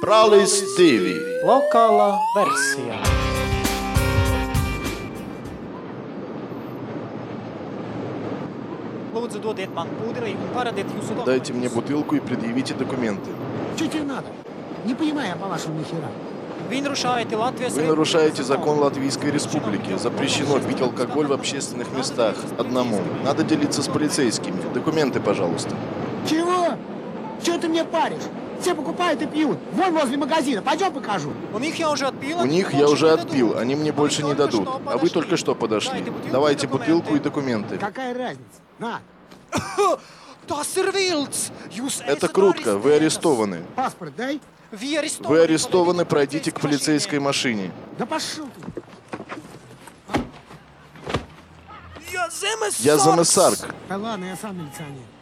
Brālis divi. Lokālā versija. Lūdzu, dodiet man pudeli un paradiet jūsu dokumentus. Дайте мне бутылку и предъявите документы. Что тебе надо? Не понимаю я по-вашему нихера. Вы нарушаете закон Латвийской Республики. Запрещено пить алкоголь в общественных местах. Одному. Надо делиться с полицейскими. Документы, пожалуйста. Чего? Что ты мне паришь? Все покупают и пьют. Вон возле магазина. Пойдем покажу. У них я уже отпил. Они мне больше не дадут. А вы только что подошли. Давайте бутылку и документы. Какая разница? На. Это крутка. Вы арестованы. Паспорт дай. Вы арестованы. Пройдите к полицейской машине. Да пошел ты. Я Замесарк. Да ладно, я сам милиционер.